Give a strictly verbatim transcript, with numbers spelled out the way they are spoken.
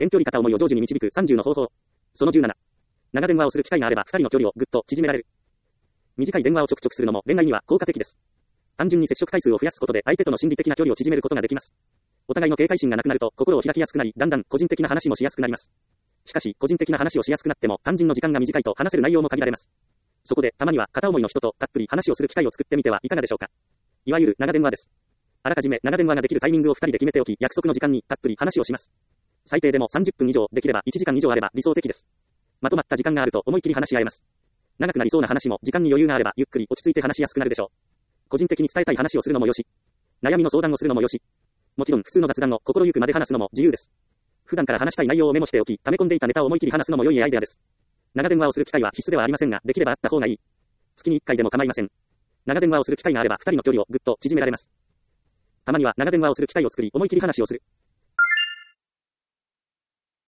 遠距離片思いを成就に導くさんじゅうの方法。そのじゅうなな。長電話をする機会があればふたりの距離をぐっと縮められる。短い電話をちょくちょくするのも恋愛には効果的です。単純に接触回数を増やすことで相手との心理的な距離を縮めることができます。お互いの警戒心がなくなると心を開きやすくなり、だんだん個人的な話もしやすくなります。しかし、個人的な話をしやすくなっても肝心の時間が短いと話せる内容も限られます。そこで、たまには片思いの人とたっぷり話をする機会を作ってみてはいかがでしょうか。いわゆる長電話です。あらかじめ長電話ができるタイミングをふたりで決めておき、約束の時間にたっぷり話をします。最低でもさんじゅっぷん以上、できればいちじかん以上あれば理想的です。まとまった時間があると思い切り話し合えます。長くなりそうな話も時間に余裕があればゆっくり落ち着いて話しやすくなるでしょう。個人的に伝えたい話をするのもよし、悩みの相談をするのもよし、もちろん普通の雑談の心ゆくまで話すのも自由です。普段から話したい内容をメモしておき、溜め込んでいたネタを思い切り話すのも良いアイデアです。長電話をする機会は必須ではありませんが、できればあった方がいい。月にいっかいでも構いません。長電話をする機会があればふたりの距離をぐっと縮められます。たまには長電話をする機会を作り、思い切り話をする。